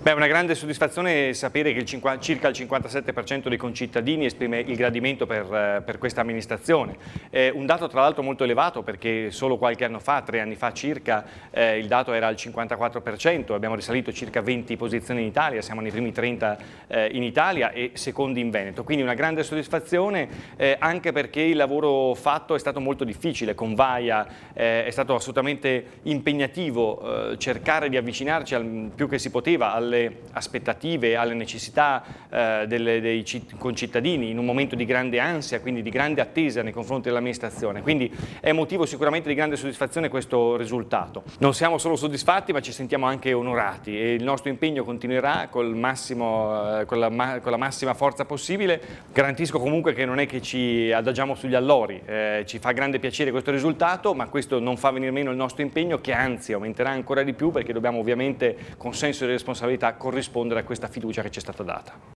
Beh, è una grande soddisfazione sapere che circa il 57% dei concittadini esprime il gradimento per questa amministrazione. Un dato tra l'altro molto elevato, perché solo qualche anno fa, 3 anni fa circa, il dato era al 54%, abbiamo risalito circa 20 posizioni in Italia, siamo nei primi 30 in Italia e secondi in Veneto. Quindi una grande soddisfazione anche perché il lavoro fatto è stato molto difficile, con Vaia è stato assolutamente impegnativo cercare di avvicinarci più che si poteva alle aspettative, alle necessità dei concittadini in un momento di grande ansia, quindi di grande attesa nei confronti dell'amministrazione. Quindi è motivo sicuramente di grande soddisfazione questo risultato. Non siamo solo soddisfatti, ma ci sentiamo anche onorati e il nostro impegno continuerà con la massima forza possibile. Garantisco comunque che non è che ci adagiamo sugli allori, ci fa grande piacere questo risultato, ma questo non fa venire meno il nostro impegno, che anzi aumenterà ancora di più, perché dobbiamo ovviamente con senso di responsabilità corrispondere a questa fiducia che ci è stata data.